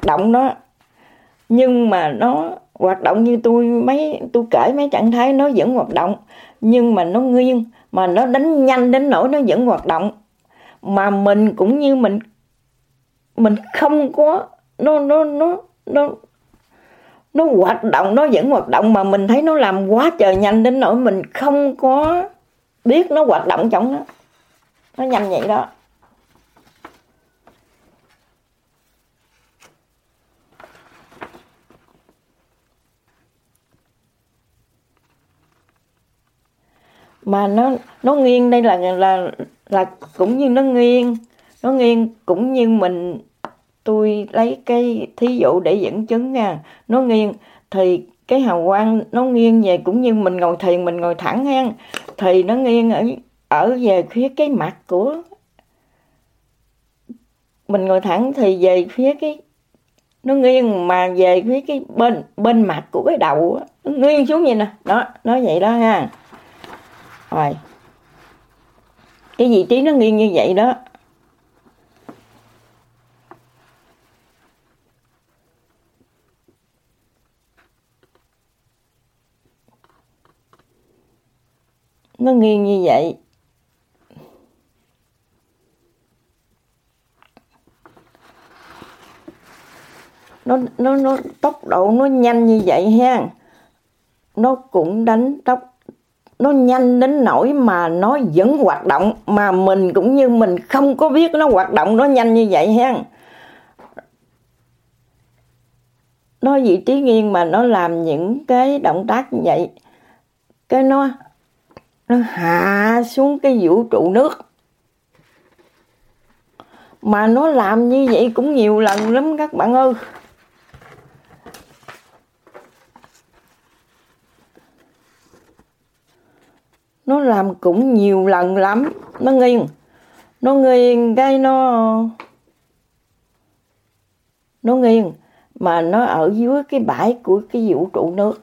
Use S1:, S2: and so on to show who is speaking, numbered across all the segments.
S1: động đó, nhưng mà nó hoạt động như tôi kể mấy trạng thái nó vẫn hoạt động, nhưng mà nó nghiêng, mà nó đánh nhanh đến nỗi nó vẫn hoạt động, mà mình cũng như mình không có nó hoạt động, nó vẫn hoạt động, mà mình thấy nó làm quá trời nhanh đến nỗi mình không có biết nó hoạt động trong nó nhanh vậy đó. Mà nó nghiêng đây là cũng như nó nghiêng cũng như tôi lấy cái thí dụ để dẫn chứng nha. Nó nghiêng thì cái hào quang nó nghiêng về, cũng như mình ngồi thiền, mình ngồi thẳng ha, thì nó nghiêng ở về phía cái mặt của mình ngồi thẳng, thì về phía cái nó nghiêng mà về phía cái bên mặt của cái đầu, nó nghiêng xuống vậy nè, đó, nói vậy đó ha. Rồi cái vị trí nó nghiêng như vậy đó. Nó nghiêng như vậy. Nó tốc độ nó nhanh như vậy ha. Nó cũng đánh tốc, nó nhanh đến nỗi mà nó vẫn hoạt động, mà mình cũng như mình không có biết nó hoạt động, nó nhanh như vậy ha. Nó vị trí nghiêng mà nó làm những cái động tác như vậy, cái nó hạ xuống cái vũ trụ nước. Mà nó làm như vậy cũng nhiều lần lắm các bạn ơi. Nó làm cũng nhiều lần lắm. Nó nghiêng cái nó nghiêng mà nó ở dưới cái bãi của cái vũ trụ nước.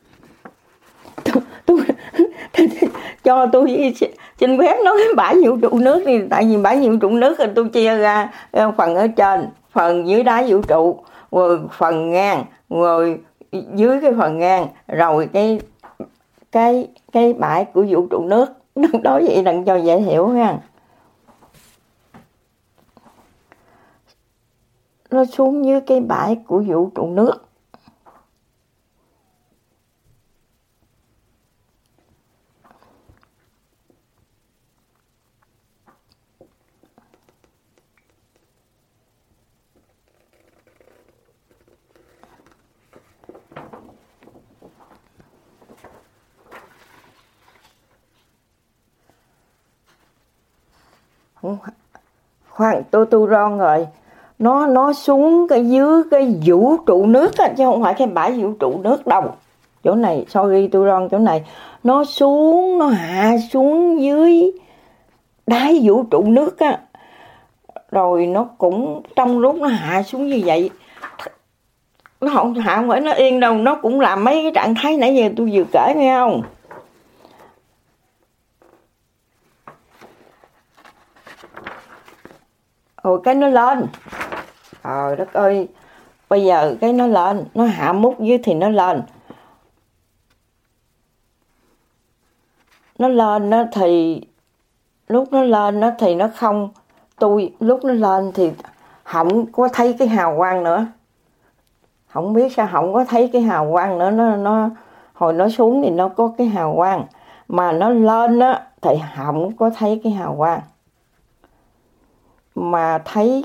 S1: Cho tôi xin phép nói cái bãi vũ trụ nước đi, tại vì bãi vũ trụ nước thì tôi chia ra phần ở trên, phần dưới đáy vũ trụ, rồi phần ngang, rồi dưới cái phần ngang, rồi cái bãi của vũ trụ nước. Nói vậy đừng cho dễ hiểu ha. Nó xuống dưới cái bãi của vũ trụ nước. Khoan, tôi ron rồi. Nó xuống cái dưới cái vũ trụ nước á, chứ không phải cái bãi vũ trụ nước đâu. Chỗ này, sorry, tôi ron chỗ này. Nó xuống, nó hạ xuống dưới đáy vũ trụ nước á. Rồi nó cũng trong lúc nó hạ xuống như vậy, nó không hạ, không phải nó yên đâu, nó cũng làm mấy cái trạng thái nãy giờ tôi vừa kể, nghe không? Rồi cái nó lên. Đất ơi, bây giờ cái nó lên, nó hạ mút dưới thì nó lên. Nó lên đó thì lúc nó lên đó thì nó không, lúc nó lên thì không có thấy cái hào quang nữa. Không biết sao không có thấy cái hào quang nữa, nó hồi nó xuống thì nó có cái hào quang, mà nó lên đó thì không có thấy cái hào quang, mà thấy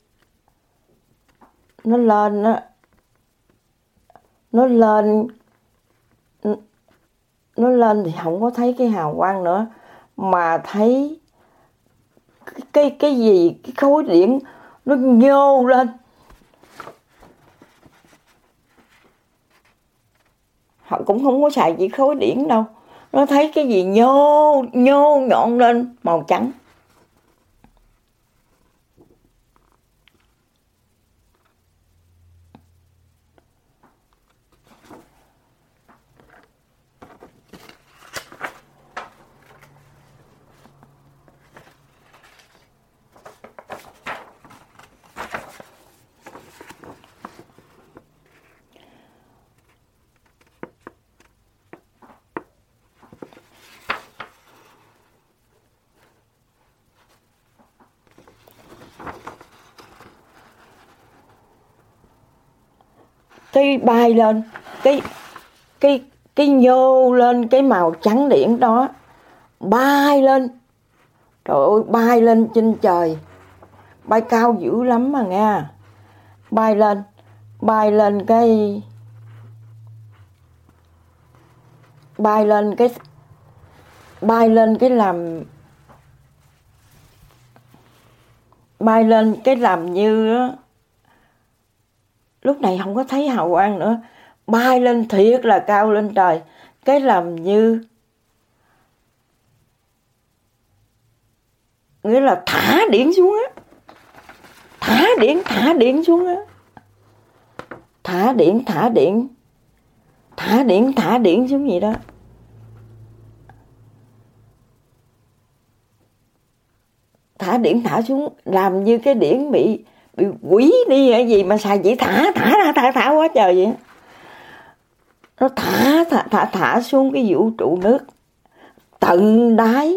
S1: nó lên đó, nó lên thì không có thấy cái hào quang nữa, mà thấy cái gì, cái khối điện nó nhô lên. Họ cũng không có xài chỉ khối điện đâu, nó thấy cái gì nhô nhọn lên màu trắng. cái bay lên, cái nhô lên cái màu trắng điển đó, bay lên, trời ơi, bay lên trên trời, bay cao dữ lắm mà nghe, bay lên cái làm như á, lúc này không có thấy hào quang nữa, bay lên thiệt là cao lên trời, cái làm như nghĩa là thả điện xuống á, thả điện xuống á, thả điện xuống vậy đó. Thả xuống làm như cái điển bị quỷ đi hay gì mà xài chỉ thả quá trời vậy. Nó thả xuống cái vũ trụ nước tận đáy.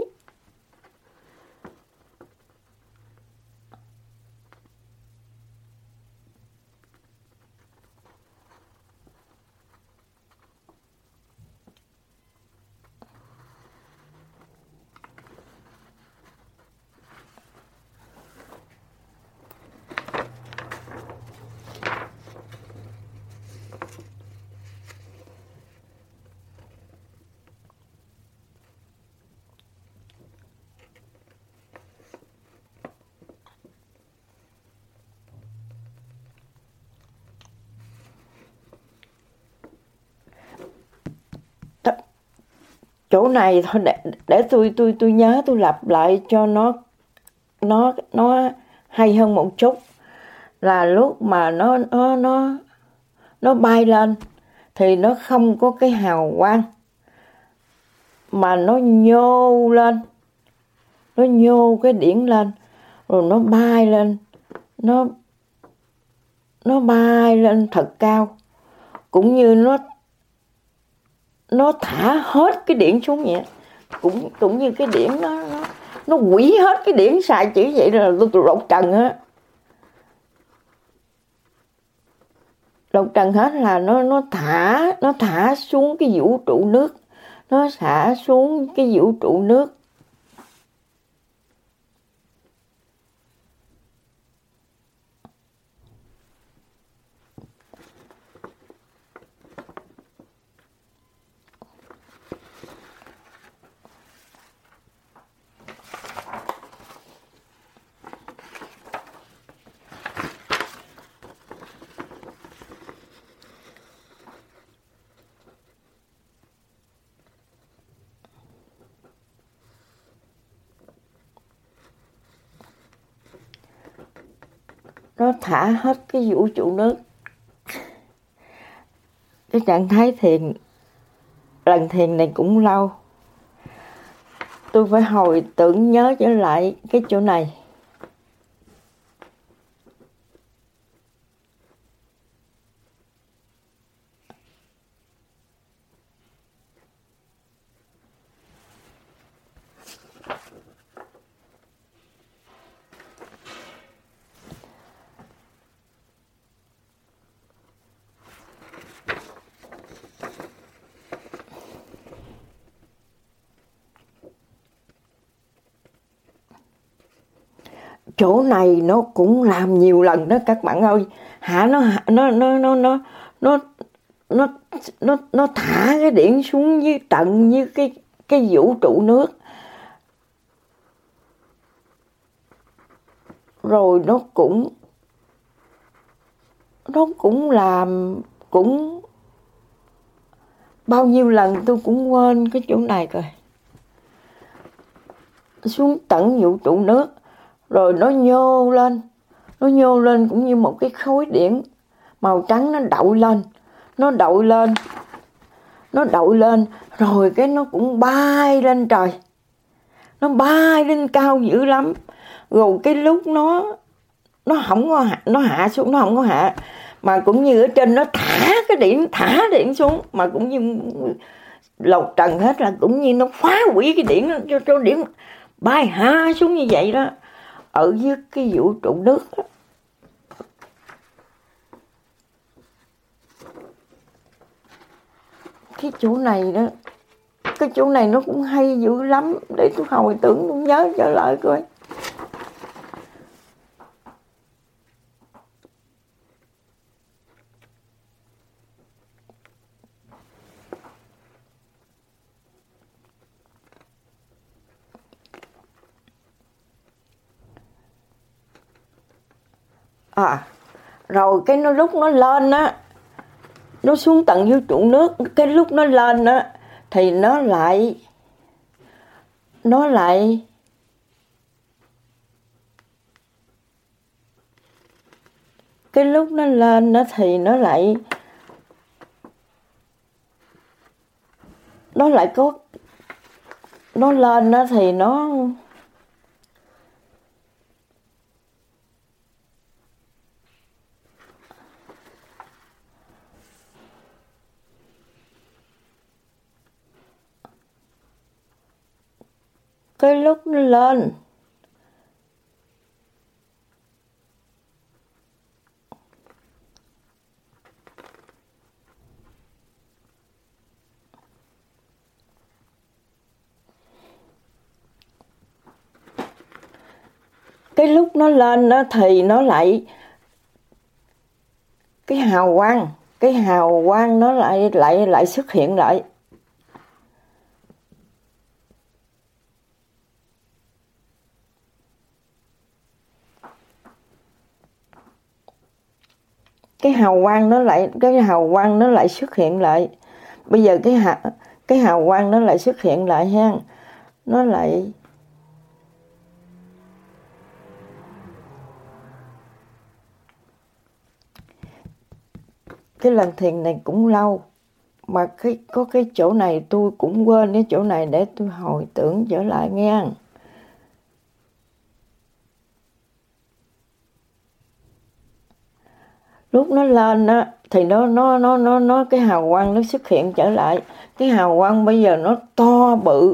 S1: Chỗ này thôi để tôi nhớ, tôi lặp lại cho nó hay hơn một chút, là lúc mà nó bay lên thì nó không có cái hào quang, mà nó nhô lên, nó nhô cái điển lên, rồi nó bay lên, nó bay lên thật cao, cũng như nó thả hết cái điển xuống vậy, cũng như cái điển nó quỷ hết cái điển, xài chữ vậy là tôi lột trần á, lột trần hết là nó thả xuống cái vũ trụ nước, nó xả xuống cái vũ trụ nước. Nó thả hết cái vũ trụ nước. Cái trạng thái thiền, lần thiền này cũng lâu, tôi phải hồi tưởng nhớ trở lại cái chỗ này. Chỗ này nó cũng làm nhiều lần đó các bạn ơi. Nó thả cái điển xuống như tận như cái vũ trụ nước. Rồi nó cũng làm, cũng bao nhiêu lần tôi cũng quên cái chỗ này rồi. Xuống tận vũ trụ nước, rồi nó nhô lên cũng như một cái khối điển màu trắng, nó đậu lên, rồi cái nó cũng bay lên trời, nó bay lên cao dữ lắm. Rồi cái lúc nó không có nó hạ xuống, nó không có hạ, mà cũng như ở trên nó thả điển xuống, mà cũng như lột trần hết, là cũng như nó phá hủy cái điển cho điển bay hạ xuống như vậy đó, ở dưới cái vũ trụ nước đó. cái chỗ này đó, cái chỗ này nó cũng hay dữ lắm, để tôi hồi tưởng tôi nhớ trở lại coi. Rồi cái lúc nó lên á, nó xuống tận dưới trụ nước, cái lúc nó lên á thì nó lại cái lúc nó lên á thì nó lại có, nó lên á thì nó cái lúc nó lên đó thì nó lại cái hào quang nó lại xuất hiện lại. Cái hào quang nó lại xuất hiện lại. Bây giờ cái hào quang nó lại xuất hiện lại ha. Nó lại cái lần thiền này cũng lâu, mà có cái chỗ này tôi cũng quên cái chỗ này, để tôi hồi tưởng trở lại nghe. Lúc nó lên á thì nó cái hào quang nó xuất hiện trở lại. Cái hào quang bây giờ nó to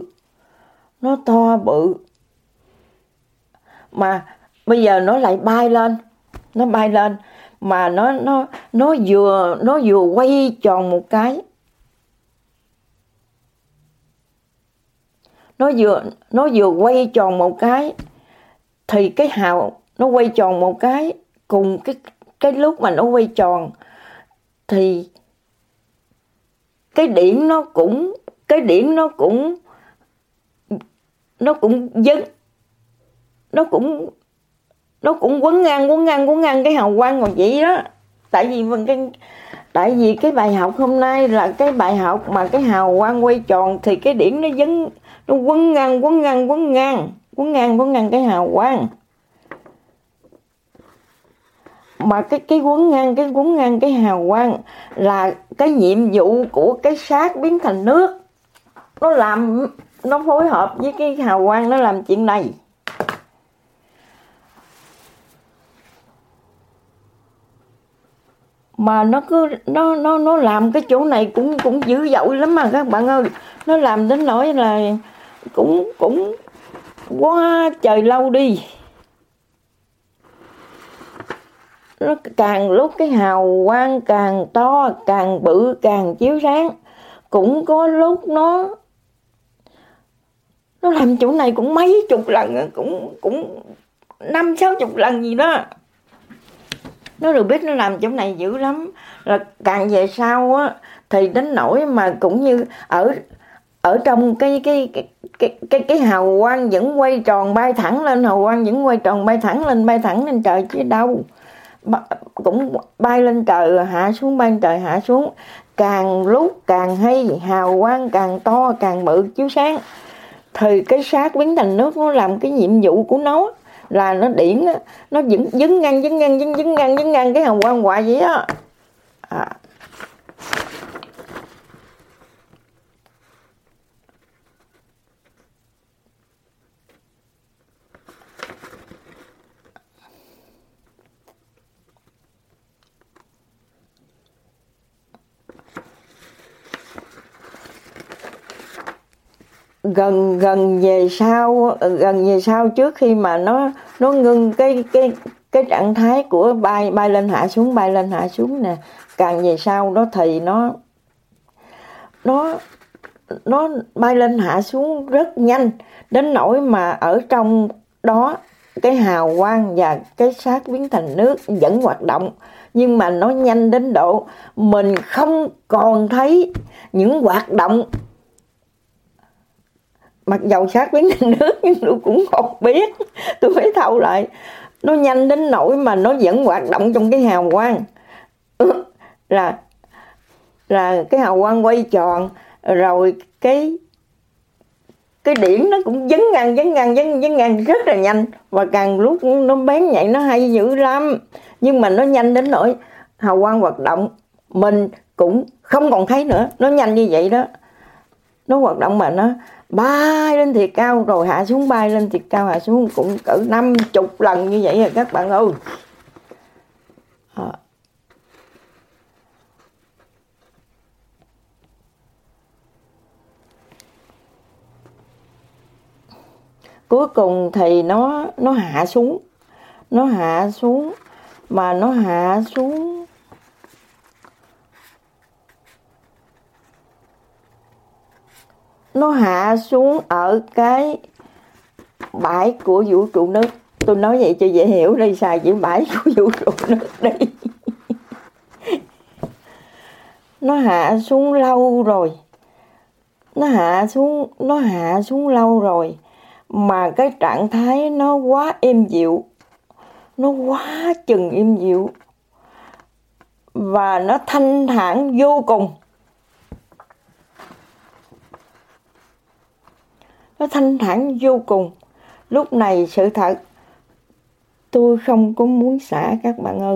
S1: bự, mà bây giờ nó lại bay lên, mà nó vừa quay tròn một cái, nó vừa quay tròn một cái thì cái hào nó quay tròn một cái, cùng cái lúc mà nó quay tròn thì cái điểm nó cũng dấn, nó cũng quấn ngang cái hào quang còn vậy đó. Tại vì cái bài học hôm nay là cái bài học mà cái hào quang quay tròn, thì cái điểm nó dấn, nó quấn ngang cái hào quang. Mà cái quấn ngang cái hào quang là cái nhiệm vụ của cái xác biến thành nước. Nó phối hợp với cái hào quang, nó làm chuyện này. Mà nó làm cái chỗ này cũng dữ dội lắm mà các bạn ơi. Nó làm đến nỗi là cũng quá trời lâu đi. Nó càng lúc cái hào quang càng to, càng bự, càng chiếu sáng. Cũng có lúc nó làm chỗ này cũng mấy chục lần, cũng 50-60 lần gì đó. Nó được biết nó làm chỗ này dữ lắm. Là càng về sau á thì đến nỗi mà cũng như ở trong cái hào quang vẫn quay tròn bay thẳng lên, bay thẳng lên trời chứ đâu. Cũng bay lên trời hạ xuống, bay lên trời hạ xuống. Càng lúc càng hay, hào quang càng to, càng bự chiếu sáng. Thì cái xác biến thành nước, nó làm cái nhiệm vụ của nó là nó điển, nó dấn ngang cái hào quang hoài vậy á. Gần về sau trước khi mà nó ngưng cái trạng thái của bay lên hạ xuống nè, càng về sau đó thì nó bay lên hạ xuống rất nhanh, đến nỗi mà ở trong đó cái hào quang và cái xác biến thành nước vẫn hoạt động, nhưng mà nó nhanh đến độ mình không còn thấy những hoạt động. Mặc dầu xác biến thành nước nhưng tôi cũng không biết, tôi phải thâu lại. Nó nhanh đến nỗi mà nó vẫn hoạt động trong cái hào quang. Là cái hào quang quay tròn, rồi cái điểm nó cũng dấn ngang rất là nhanh, và càng lúc nó bén nhạy, nó hay dữ lắm. Nhưng mà nó nhanh đến nỗi hào quang hoạt động mình cũng không còn thấy nữa, nó nhanh như vậy đó. Nó hoạt động mà nó bay lên thiệt cao rồi hạ xuống, bay lên thiệt cao hạ xuống, cũng cỡ 50 lần như vậy rồi các bạn ơi. Cuối cùng thì nó hạ xuống, mà nó hạ xuống ở cái bãi của vũ trụ nước. Tôi nói vậy cho dễ hiểu đây, xài chữ bãi của vũ trụ nước đây. Nó hạ xuống lâu rồi, nó hạ xuống lâu rồi, mà cái trạng thái nó quá êm dịu, nó quá chừng êm dịu, và nó thanh thản vô cùng. Nó thanh thản vô cùng. Lúc này sự thật tôi không có muốn xả các bạn ơi.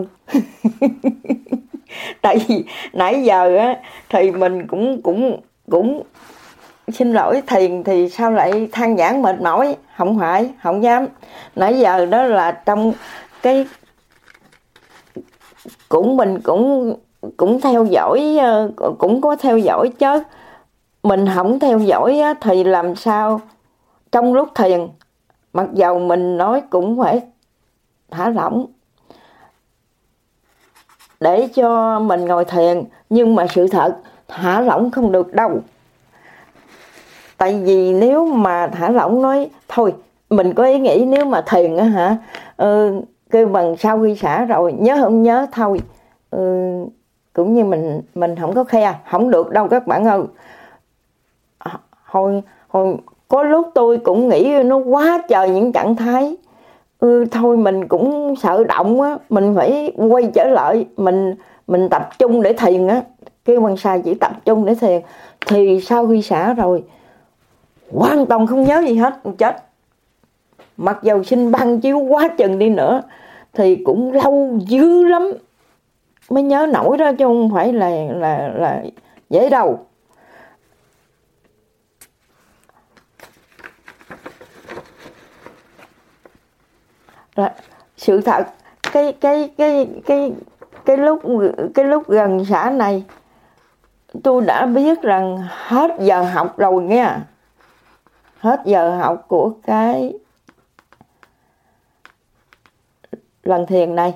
S1: Tại vì nãy giờ á thì mình cũng xin lỗi, thiền thì sao lại than vãn mệt mỏi, không dám. Nãy giờ đó là trong cái mình cũng theo dõi, cũng có theo dõi chứ. Mình không theo dõi á, thì làm sao trong lúc thiền, mặc dầu mình nói cũng phải thả lỏng để cho mình ngồi thiền, nhưng mà sự thật thả lỏng không được đâu. Tại vì nếu mà thả lỏng nói thôi, mình có ý nghĩ nếu mà thiền á hả, kêu bằng sau khi xả rồi nhớ không nhớ thôi, cũng như mình không có khe, không được đâu các bạn ơi. Hồi có lúc tôi cũng nghĩ nó quá trời những trạng thái, thôi mình cũng sợ động á, mình phải quay trở lại, mình tập trung để thiền á, kêu bằng xài chỉ tập trung để thiền. Thì sau khi xả rồi hoàn toàn không nhớ gì hết, chết. Mặc dầu xin băng chiếu quá chừng đi nữa thì cũng lâu dữ lắm mới nhớ nổi đó, chứ không phải là dễ đâu. Rồi, sự thật cái lúc gần xả này tôi đã biết rằng hết giờ học rồi nha, hết giờ học của cái lần thiền này.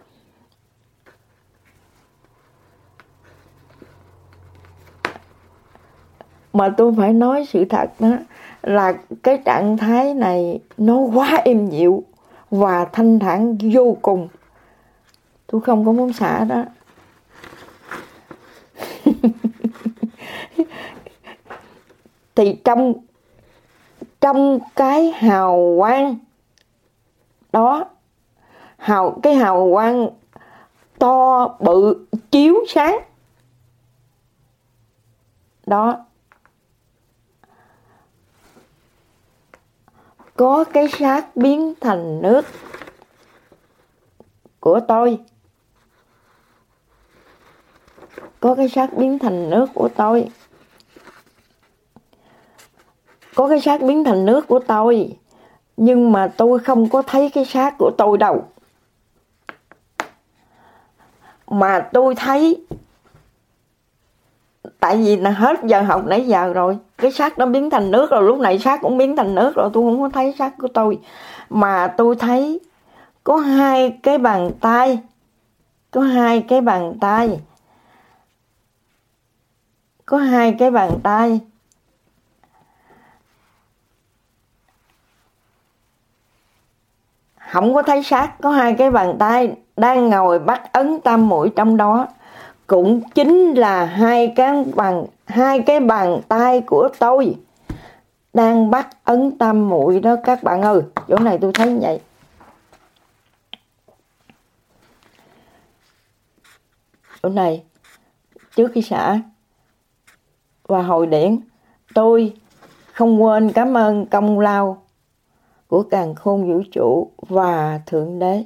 S1: Mà tôi phải nói sự thật đó là cái trạng thái này nó quá êm dịu và thanh thản vô cùng. Tôi không có muốn xả đó. Thì trong cái hào quang đó, cái hào quang to bự chiếu sáng đó, có cái xác biến thành nước của tôi. Có cái xác biến thành nước của tôi. Có cái xác biến thành nước của tôi, nhưng mà tôi không có thấy cái xác của tôi đâu. Mà tôi thấy, tại vì là hết giờ học nãy giờ rồi, cái xác nó biến thành nước rồi, lúc này xác cũng biến thành nước rồi, tôi không có thấy xác của tôi. Mà tôi thấy có hai cái bàn tay, có hai cái bàn tay. Không có thấy xác, có hai cái bàn tay đang ngồi bắt ấn tam muội trong đó. Cũng chính là hai cái bàn tay của tôi đang bắt ấn tam muội đó các bạn ơi. Chỗ này tôi thấy như vậy. Chỗ này trước khi xả và hồi điển, tôi không quên cảm ơn công lao của càn khôn vũ trụ và Thượng Đế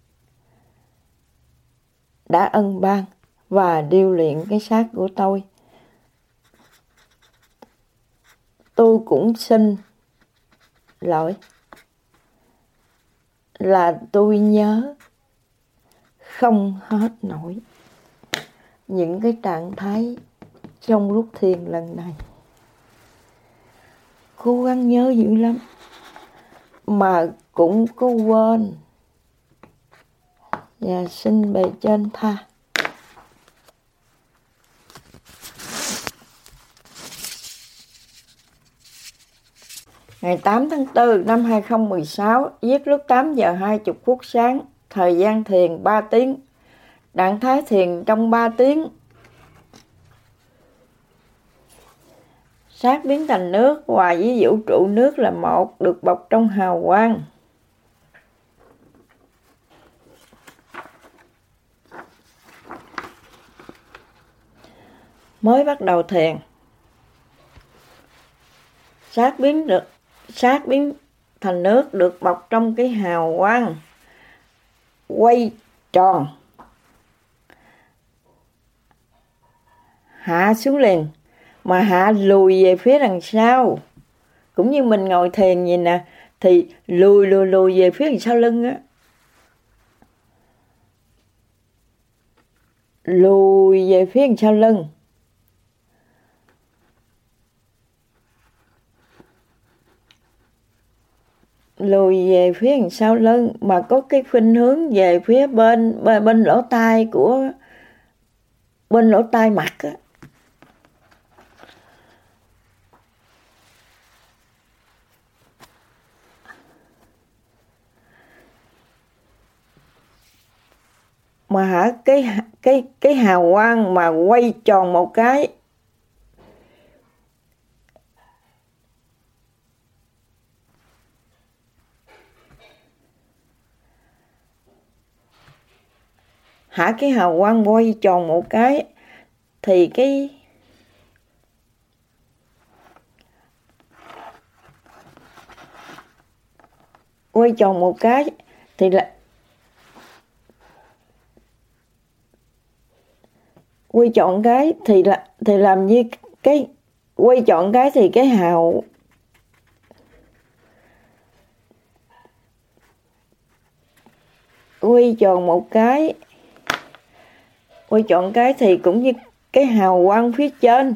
S1: đã ân ban và điêu luyện cái xác của tôi. Tôi cũng xin lỗi là tôi nhớ không hết nổi những cái trạng thái trong lúc thiền lần này. Cố gắng nhớ dữ lắm mà cũng có quên, và xin bề trên tha. Ngày 8 tháng 4 năm 2016, viết lúc 8 giờ 20 phút sáng, thời gian thiền 3 tiếng, trạng thái thiền trong 3 tiếng. Xác biến thành nước, hòa với vũ trụ nước là một, được bọc trong hào quang. Mới bắt đầu thiền, xác biến thành nước được bọc trong cái hào quang quay tròn, hạ xuống liền, mà hạ lùi về phía đằng sau. Cũng như mình ngồi thiền vậy nè, thì lùi về phía đằng sau lưng á. Lùi về phía đằng sau lưng. Lùi về phía đằng sau lưng mà có cái khuynh hướng về phía bên lỗ tai của bên lỗ tai mặt á. Mà hả, cái hào quang mà quay tròn một cái, hả, cái hào quang quay tròn một cái thì cái quay tròn một cái thì là quay tròn cái thì làm như cái quay tròn cái thì cái hào quay tròn một cái, quay tròn cái thì cũng như cái hào quang phía trên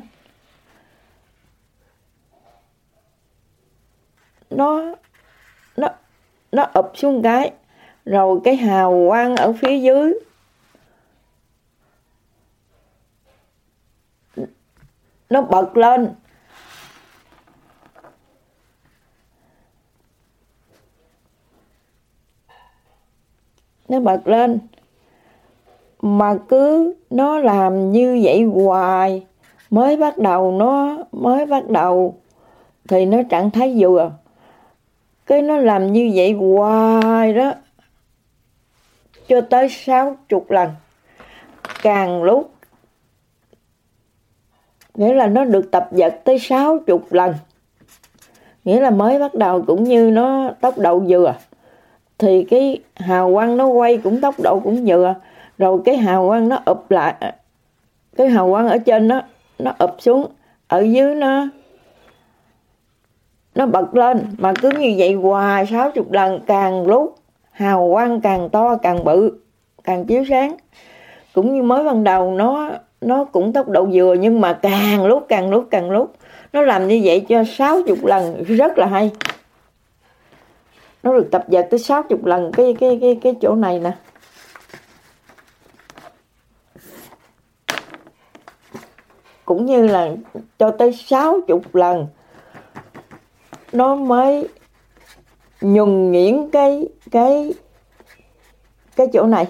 S1: nó ụp xuống cái, rồi cái hào quang ở phía dưới nó bật lên. Nó bật lên mà cứ nó làm như vậy hoài. Mới bắt đầu thì nó trạng thái vừa, cái nó làm như vậy hoài đó cho tới 60 lần, càng lúc nghĩa là nó được tập vật tới 60 lần. Nghĩa là mới bắt đầu cũng như nó tốc độ vừa, thì cái hào quang nó quay cũng tốc độ cũng vừa, rồi cái hào quang nó ụp lại, cái hào quang ở trên nó ụp xuống, ở dưới nó bật lên, mà cứ như vậy hoài 60 lần, càng lúc hào quang càng to, càng bự, càng chiếu sáng. Cũng như mới ban đầu nó cũng tốc độ vừa, nhưng mà càng lúc nó làm như vậy cho 60 lần, rất là hay. Nó được tập dượt tới 60 lần cái chỗ này nè. cũng như là cho tới 60 lần nó mới nhuần nhuyễn cái chỗ này.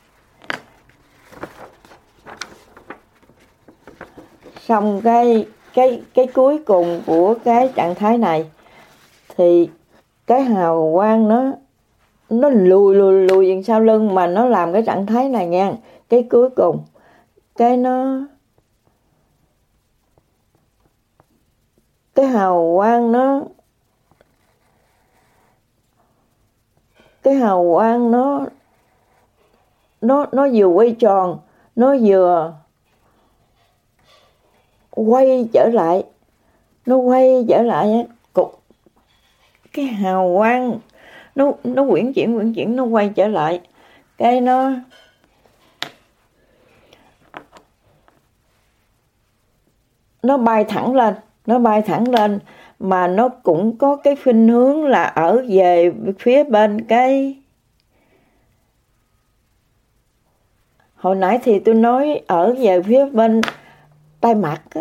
S1: Xong cái cuối cùng của cái trạng thái này thì cái hào quang nó lùi đằng sau lưng mà nó làm cái trạng thái này nha. Cái cuối cùng cái hào quang nó vừa quay tròn, nó vừa quay trở lại, cục cái hào quang nó quyển chuyển nó quay trở lại, cái nó bay thẳng lên mà nó cũng có cái khuynh hướng là ở về phía bên cái hồi nãy thì tôi nói ở về phía bên tai mặt á,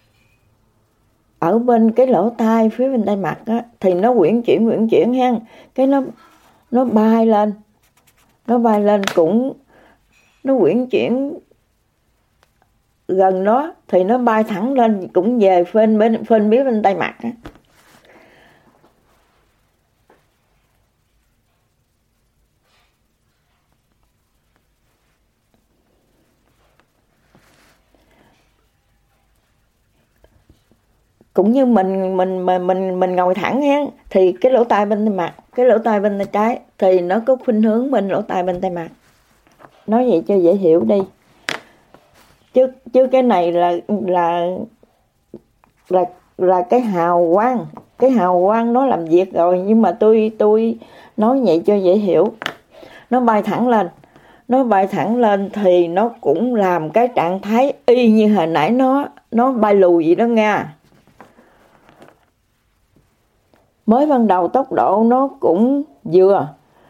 S1: ở bên cái lỗ tai phía bên tai mặt á, thì nó quyển chuyển ha, cái nó bay lên cũng nó quyển chuyển gần đó thì nó bay thẳng lên cũng về bên phía bên tai mặt á. Cũng như mình ngồi thẳng ha, thì cái lỗ tai bên tay mặt, cái lỗ tai bên tay trái thì nó có khuynh hướng bên lỗ tai bên tay mặt. Nói vậy cho dễ hiểu đi. Chứ cái này là cái hào quang nó làm việc rồi, nhưng mà tôi nói vậy cho dễ hiểu. Nó bay thẳng lên thì nó cũng làm cái trạng thái y như hồi nãy nó bay lùi vậy đó nha. Mới ban đầu tốc độ nó cũng vừa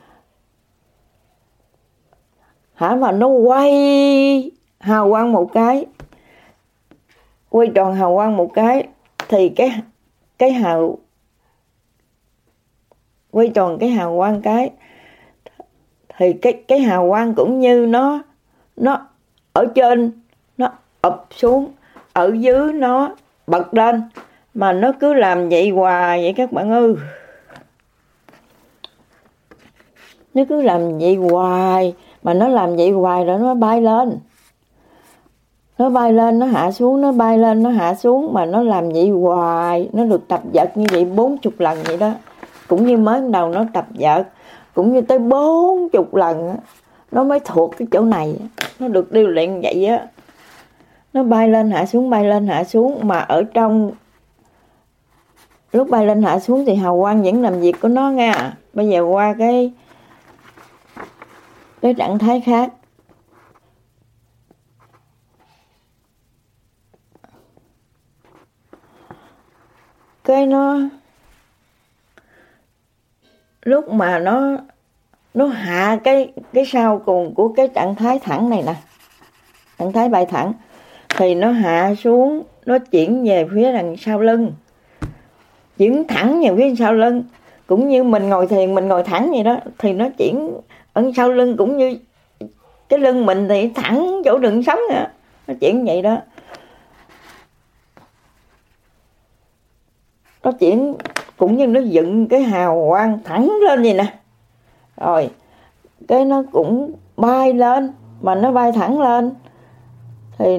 S1: mà nó quay hào quang một cái, quay tròn hào quang một cái thì cái hào quay tròn cái hào quang cái thì cái hào quang cũng như nó ở trên nó ụp xuống, ở dưới nó bật lên, mà nó cứ làm vậy hoài vậy các bạn ơi. Nó cứ làm vậy hoài, mà nó làm vậy hoài rồi nó bay lên. Nó bay lên, nó hạ xuống, nó bay lên, nó hạ xuống, mà nó làm vậy hoài. Nó được tập vợt như vậy 40 lần vậy đó. Cũng như mới đầu nó tập vợt, cũng như tới 40 lần nó mới thuộc cái chỗ này. Nó được điều luyện vậy á. Nó bay lên hạ xuống, mà ở trong lúc bay lên hạ xuống thì hào quang vẫn làm việc của nó nha. Bây giờ qua cái trạng thái khác. Cái lúc mà nó hạ cái sau cùng của cái trạng thái thẳng này nè, trạng thái bay thẳng, thì nó hạ xuống, nó chuyển về phía đằng sau lưng, chuyển thẳng về phía sau lưng. Cũng như mình ngồi thiền, mình ngồi thẳng vậy đó, thì nó chuyển ở sau lưng, cũng như cái lưng mình thì thẳng chỗ đường sống nè, nó chuyển vậy đó. Nó chuyển cũng như nó dựng cái hào quang thẳng lên vậy nè. Rồi cái nó cũng bay lên, mà nó bay thẳng lên thì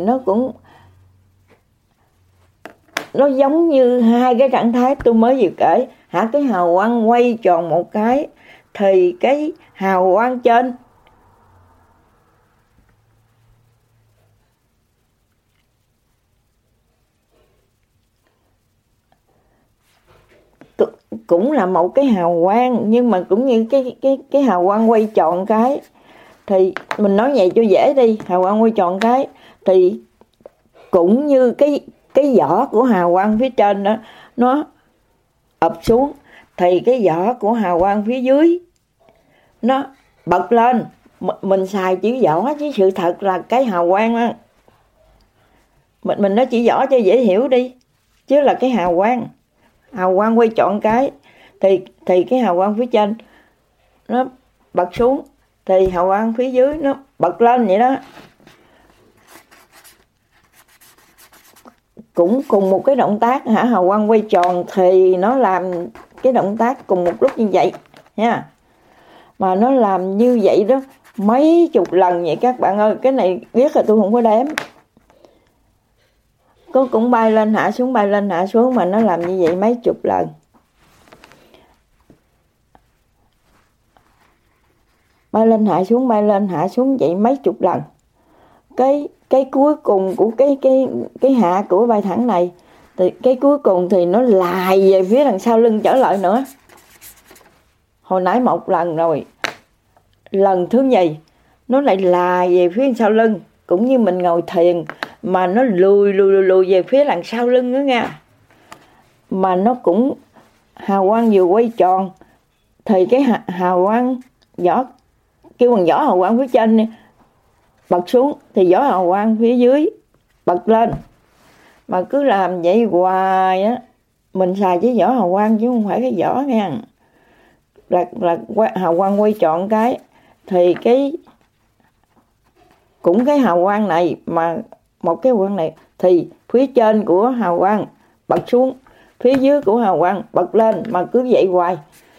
S1: nó giống như hai cái trạng thái tôi mới vừa kể. Cái hào quang quay tròn một cái thì cái hào quang trên cũng là một cái hào quang, nhưng mà cũng như cái hào quang quay tròn cái, thì mình nói vậy cho dễ đi. Hào quang quay tròn cái thì cũng như cái vỏ của hào quang phía trên đó nó ập xuống, thì cái vỏ của hào quang phía dưới nó bật lên. Mình xài chữ vỏ chứ sự thật là cái hào quang đó. Mình nói chỉ rõ cho dễ hiểu đi, chứ là cái hào quang quay trọn cái thì cái hào quang phía trên nó bật xuống, thì hào quang phía dưới nó bật lên vậy đó. Cũng cùng một cái động tác hào quang quay tròn thì nó làm cái động tác cùng một lúc như vậy nha. Mà nó làm như vậy đó mấy chục lần vậy các bạn ơi. Cái này biết là tôi không có đếm. Cũng bay lên hạ xuống, bay lên hạ xuống, mà nó làm như vậy mấy chục lần. Bay lên hạ xuống vậy mấy chục lần. Cái cuối cùng của cái hạ của bay thẳng này, thì cái cuối cùng thì nó lài về phía đằng sau lưng trở lại nữa. Hồi nãy một lần rồi, lần thứ nhì nó lại lài về phía sau lưng, cũng như mình ngồi thiền mà nó lùi về phía đằng sau lưng nữa nha. Mà nó cũng hào quang vừa quay tròn thì cái hào quang vỏ, kêu bằng vỏ hào quang phía trên bật xuống thì vỏ hào quang phía dưới bật lên. Mà cứ làm vậy hoài á, mình xài với vỏ hào quang chứ không phải cái vỏ nha. Là hào quang quay trọn cái thì cũng cái hào quang này, mà một cái hào quang này thì phía trên của hào quang bật xuống, phía dưới của hào quang bật lên, mà cứ vậy hoài.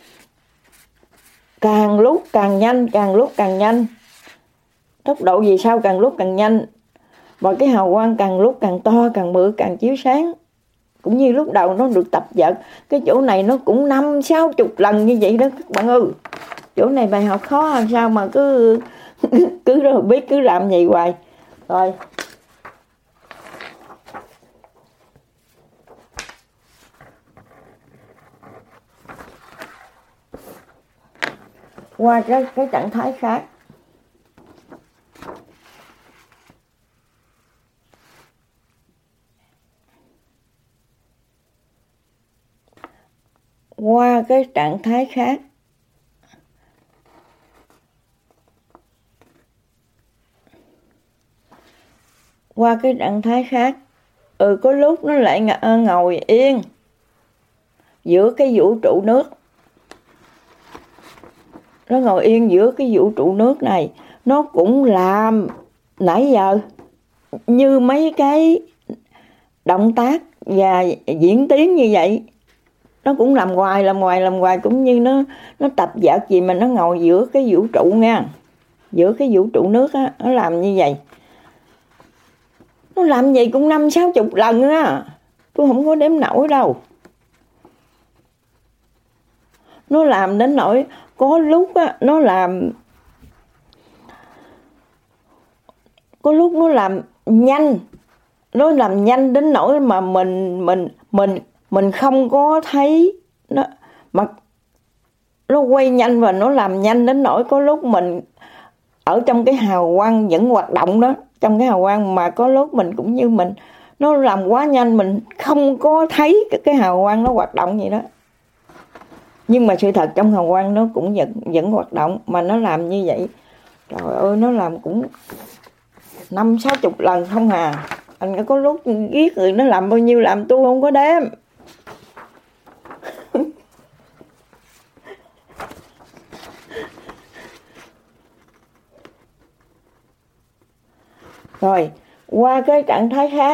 S1: Càng lúc càng nhanh, tốc độ vì sao càng lúc càng nhanh, và cái hào quang càng lúc càng to, càng bự, càng chiếu sáng. Cũng như lúc đầu nó được tập dượt, cái chỗ này nó cũng 50-60 lần như vậy đó các bạn ơi. Chỗ này bài học khó làm sao mà cứ rồi biết cứ làm vậy hoài. Rồi qua cái trạng thái khác. Qua cái trạng thái khác, có lúc nó lại ngồi yên giữa cái vũ trụ nước. Nó ngồi yên giữa cái vũ trụ nước này, nó cũng làm nãy giờ như mấy cái động tác và diễn tiến như vậy. Nó cũng làm hoài, cũng như nó tập dượt gì mà nó ngồi giữa cái vũ trụ nha. Giữa cái vũ trụ nước á, nó làm như vậy. Nó làm vậy cũng 50-60 lần á. Tôi không có đếm nổi đâu. Nó làm đến nỗi có lúc á, nó làm nhanh. Nó làm nhanh đến nỗi mà mình không có thấy nó, mà nó quay nhanh và nó làm nhanh đến nỗi có lúc mình ở trong cái hào quang vẫn hoạt động đó, trong cái hào quang mà có lúc mình cũng như nó làm quá nhanh, mình không có thấy cái hào quang nó hoạt động vậy đó. Nhưng mà sự thật trong hào quang nó cũng vẫn hoạt động, mà nó làm như vậy. Trời ơi, nó làm cũng 50-60 lần không à. Anh có lúc ghét người nó làm bao nhiêu làm tôi không có đếm. Rồi, qua cái trạng thái khác.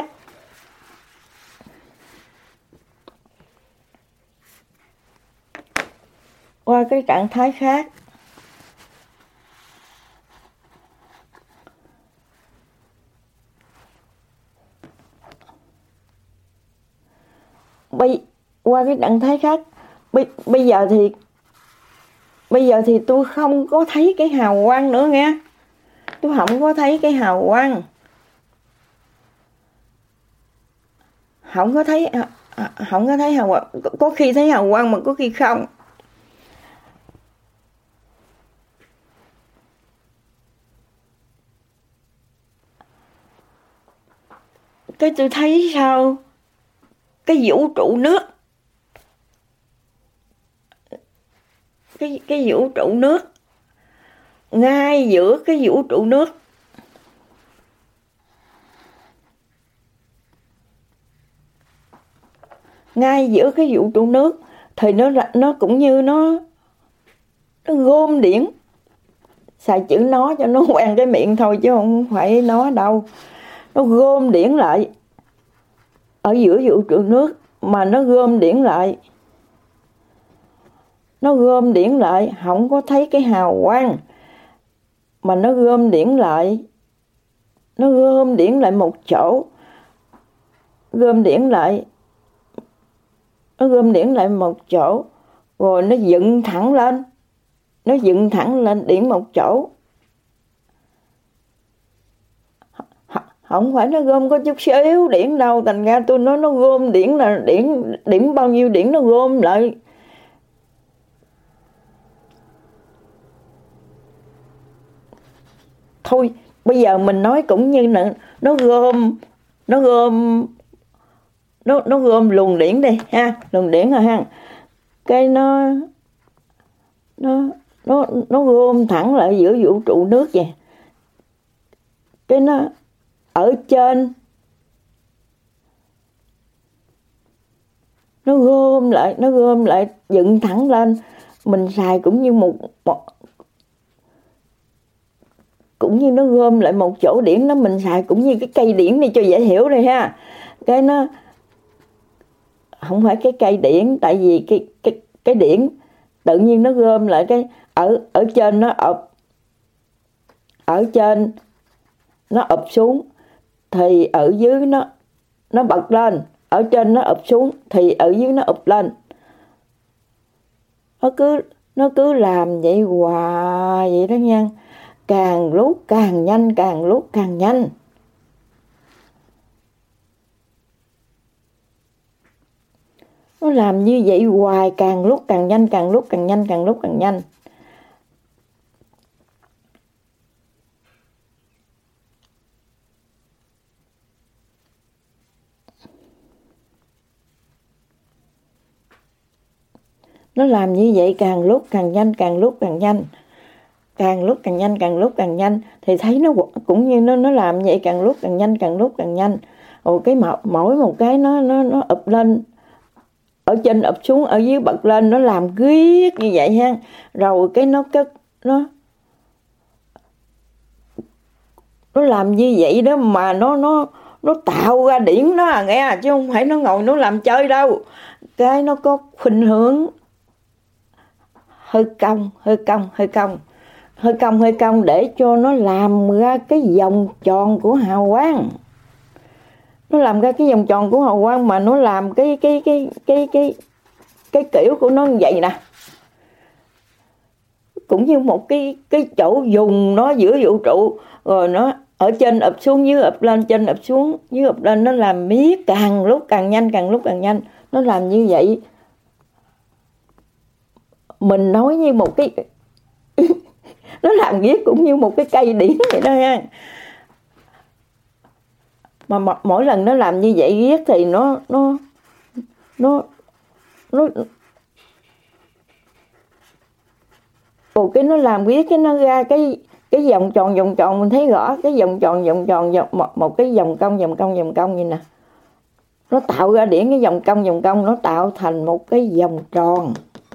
S1: Qua cái trạng thái khác, bây giờ thì tôi không có thấy cái hào quang nữa nghe. Tôi không có thấy cái hào quang. Không có thấy hào quang. Có khi thấy hào quang mà có khi không. Cái tôi thấy sao cái vũ trụ nước, cái vũ trụ nước, ngay giữa cái vũ trụ nước ngay giữa cái vũ trụ nước, thì nó cũng như nó gom điển. Xài chữ nó cho nó quen cái miệng thôi chứ không phải nó đâu. Nó gom điển lại ở giữa vũ trụ nước, mà nó gom điển lại. Nó gom điển lại, không có thấy cái hào quang, mà nó gom điển lại. Nó gom điển lại một chỗ. Gom điển lại. Nó gom điển lại một chỗ. Rồi nó dựng thẳng lên. Nó dựng thẳng lên điển một chỗ. Không phải nó gom có chút xíu điển đâu. Thành ra tôi nói nó gom điển là điển bao nhiêu điển nó gom lại. Thôi bây giờ mình nói cũng như là nó gom luồng điển đi ha, luồng điển rồi ha. Cái nó gom thẳng lại giữa vũ trụ nước vậy. Cái nó ở trên, nó gom lại dựng thẳng lên. Mình xài cũng như một cũng như nó gom lại một chỗ điển đó, mình xài cũng như cái cây điển đi cho dễ hiểu đây ha. Cái nó không phải cái cây điển, tại vì cái điển tự nhiên nó gom lại cái ở trên nó ập, ở trên nó ập xuống thì ở dưới nó bật lên, ở trên nó ập xuống thì ở dưới nó ập lên. Nó cứ làm vậy hoài vậy đó nha. Càng lúc càng nhanh, càng lúc càng nhanh. Nó làm như vậy hoài, càng lúc càng nhanh, càng lúc càng nhanh, càng lúc càng nhanh. Nó làm như vậy càng lúc càng nhanh, càng lúc càng nhanh. Càng lúc càng nhanh, càng lúc càng nhanh. Thì thấy nó cũng như nó làm vậy, càng lúc càng nhanh, càng lúc càng nhanh. Rồi cái mỗi một cái nó ụp lên, ở trên ụp xuống, ở dưới bật lên, nó làm riết như vậy ha. Rồi cái nó làm như vậy đó, mà nó tạo ra điển đó à, nghe, chứ không phải nó ngồi nó làm chơi đâu. Cái nó có khuynh hướng hơi cong để cho nó làm ra cái vòng tròn của hào quang. Nó làm ra cái vòng tròn của hào quang, mà nó làm cái kiểu của nó như vậy nè. Cũng như một cái chỗ dùng nó giữa vũ trụ, rồi nó ở trên ụp xuống, dưới ụp lên, trên ụp xuống, dưới ụp lên. Nó làm miết càng lúc càng nhanh, càng lúc càng nhanh. Nó làm như vậy. Mình nói như một cái nó làm riết cũng như một cái cây điển vậy đó ha. Mà mỗi lần nó làm như vậy riết thì nó rồi cái nó làm riết, cái nó ra cái vòng tròn mình thấy rõ cái vòng tròn một cái vòng cong như nè. Nó tạo ra điển cái vòng cong nó tạo thành một cái vòng tròn.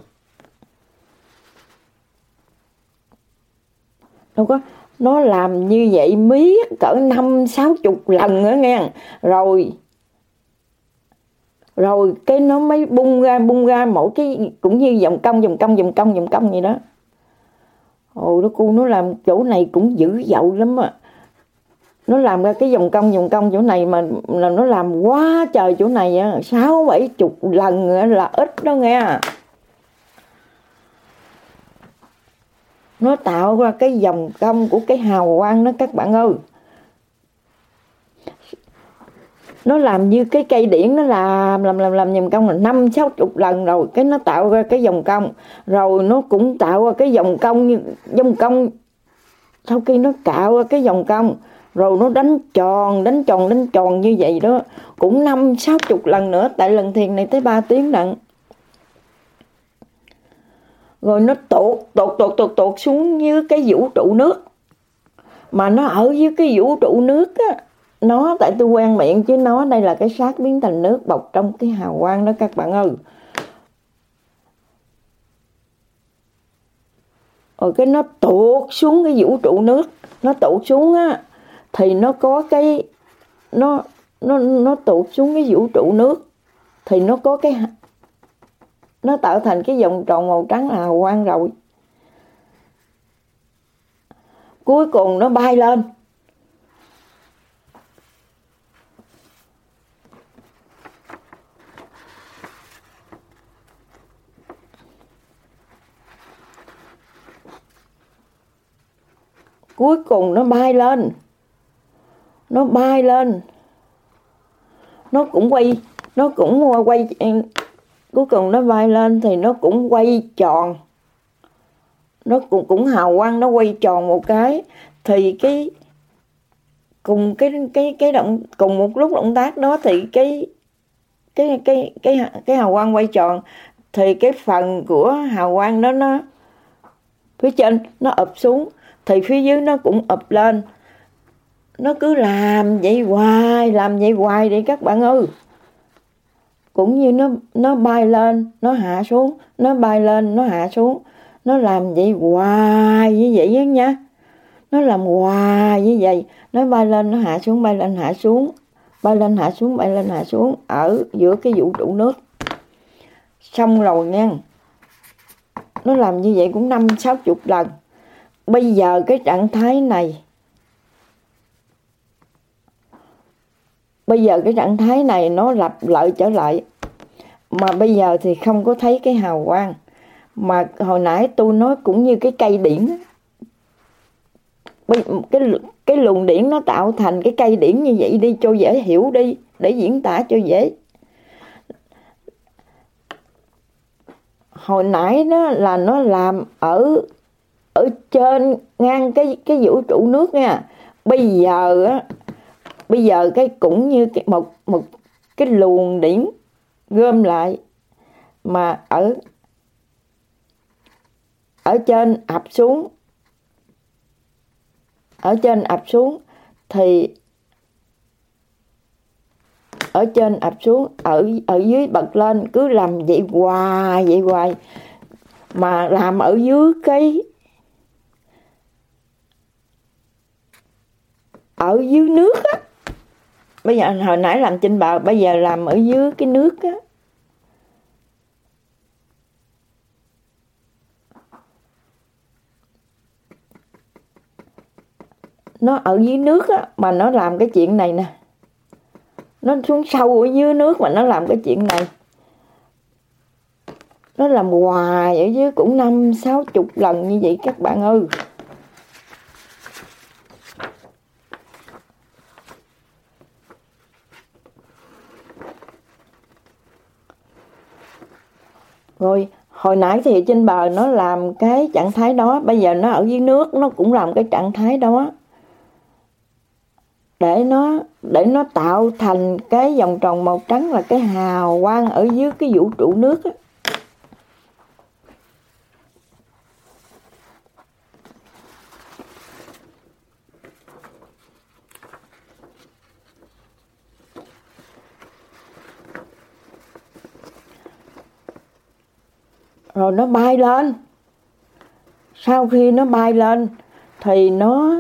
S1: Đâu có, nó làm như vậy miết cỡ 50-60 lần nữa nghe. Rồi cái nó mới bung ra mỗi cái cũng như vòng cong vậy đó. Ôi nó làm chỗ này cũng dữ dội lắm á. Nó làm ra cái vòng cong chỗ này mà là nó làm quá trời chỗ này á, 60-70 lần là ít đó nghe. Nó tạo ra cái vòng cong của cái hào quang đó các bạn ơi. Nó làm như cái cây điển, nó làm vòng cong là 50-60 lần rồi. Cái nó tạo ra cái vòng cong. Rồi nó cũng tạo ra cái vòng cong. Sau khi nó cạo ra cái vòng cong, rồi nó đánh tròn như vậy đó. Cũng 50-60 lần nữa. Tại lần thiền này tới 3 tiếng lận. Rồi nó tụt xuống dưới cái vũ trụ nước. Mà nó ở dưới cái vũ trụ nước á, nó tại tôi quen miệng, chứ nó đây là cái xác biến thành nước bọc trong cái hào quang đó các bạn ơi. Rồi cái nó tuột xuống cái vũ trụ nước, nó tuột xuống á thì nó có cái nó tuột xuống cái vũ trụ nước thì nó có cái, nó tạo thành cái vòng tròn màu trắng là hào quang rồi. Cuối cùng nó bay lên. Cuối cùng nó bay lên. Nó bay lên. Nó cũng quay cuối cùng nó bay lên thì nó cũng quay tròn. Nó cũng hào quang, nó quay tròn một cái thì cùng một lúc động tác đó thì cái hào quang quay tròn thì cái phần của hào quang đó nó phía trên nó ụp xuống thì phía dưới nó cũng ụp lên. Nó cứ làm vậy hoài đi các bạn ơi. Cũng như nó bay lên, nó hạ xuống, nó bay lên, nó hạ xuống. Nó làm vậy hoài như vậy á nha. Nó làm hoài như vậy. Nó bay lên, nó hạ xuống, bay lên, hạ xuống. Bay lên, hạ xuống, bay lên, hạ xuống. Ở giữa cái vũ trụ nước. Xong rồi nha. Nó làm như vậy cũng 50-60 lần. Bây giờ cái trạng thái này nó lặp lại trở lại. Mà bây giờ thì không có thấy cái hào quang. Mà hồi nãy tôi nói cũng như cái cây điển. Cái luồng điển nó tạo thành cái cây điển như vậy đi cho dễ hiểu đi. Để diễn tả cho dễ. Hồi nãy đó là nó làm ở trên ngang cái vũ trụ nước nha. Bây giờ cái cũng như một cái luồng điển gom lại mà ở trên ập xuống. Ở trên ập xuống thì ở trên ập xuống, ở dưới bật lên, cứ làm vậy hoài mà làm ở dưới nước á. Bây giờ hồi nãy làm trên bờ, bây giờ làm ở dưới cái nước á. Nó ở dưới nước á mà nó làm cái chuyện này nè. Nó xuống sâu ở dưới nước mà nó làm cái chuyện này. Nó làm hoài ở dưới cũng 50-60 lần như vậy các bạn ơi. Rồi hồi nãy thì trên bờ nó làm cái trạng thái đó. Bây giờ nó ở dưới nước nó cũng làm cái trạng thái đó. Để nó tạo thành cái vòng tròn màu trắng là cái hào quang ở dưới cái vũ trụ nước á. Rồi nó bay lên. Sau khi nó bay lên thì nó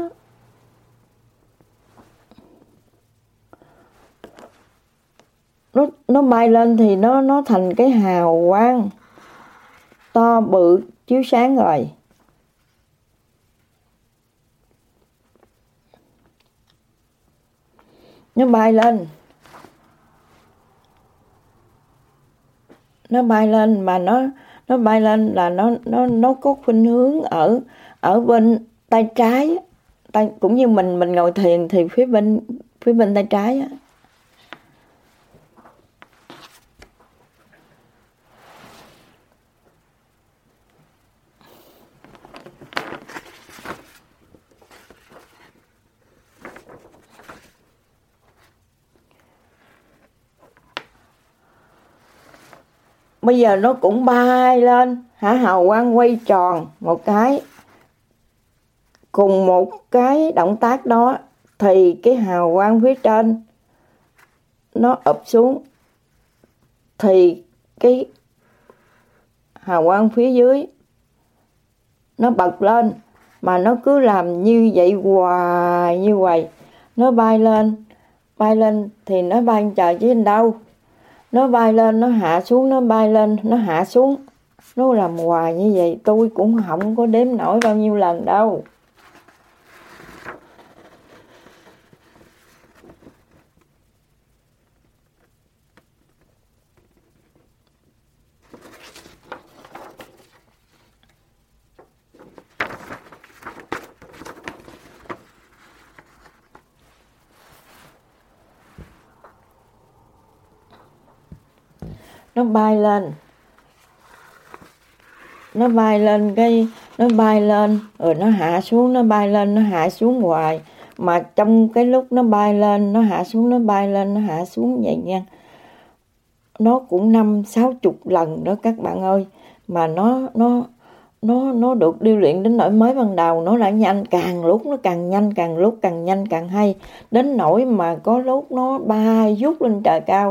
S1: bay lên thì nó thành cái hào quang to bự chiếu sáng rồi. Nó bay lên. Nó bay lên mà nó bay lên là nó có khuynh hướng ở bên tay trái, cũng như mình ngồi thiền thì phía bên tay trái á. Bây giờ nó cũng bay lên, hào quang quay tròn một cái. Cùng một cái động tác đó thì cái hào quang phía trên nó ụp xuống, thì cái hào quang phía dưới nó bật lên, mà nó cứ làm như vậy hoài như vậy. Nó bay lên thì nó bay trời chứ đâu. Nó bay lên, nó hạ xuống, nó bay lên, nó hạ xuống. Nó làm hoài như vậy, tôi cũng không có đếm nổi bao nhiêu lần đâu. Nó bay lên rồi nó hạ xuống, nó bay lên, nó hạ xuống hoài. Mà trong cái lúc nó bay lên, nó hạ xuống, nó bay lên, nó hạ xuống vậy nha, nó cũng 50-60 lần đó các bạn ơi. Mà nó được điêu luyện đến nỗi mới ban đầu nó lại nhanh, càng lúc nó càng nhanh, càng lúc càng nhanh càng hay, đến nỗi mà có lúc nó bay vút lên trời cao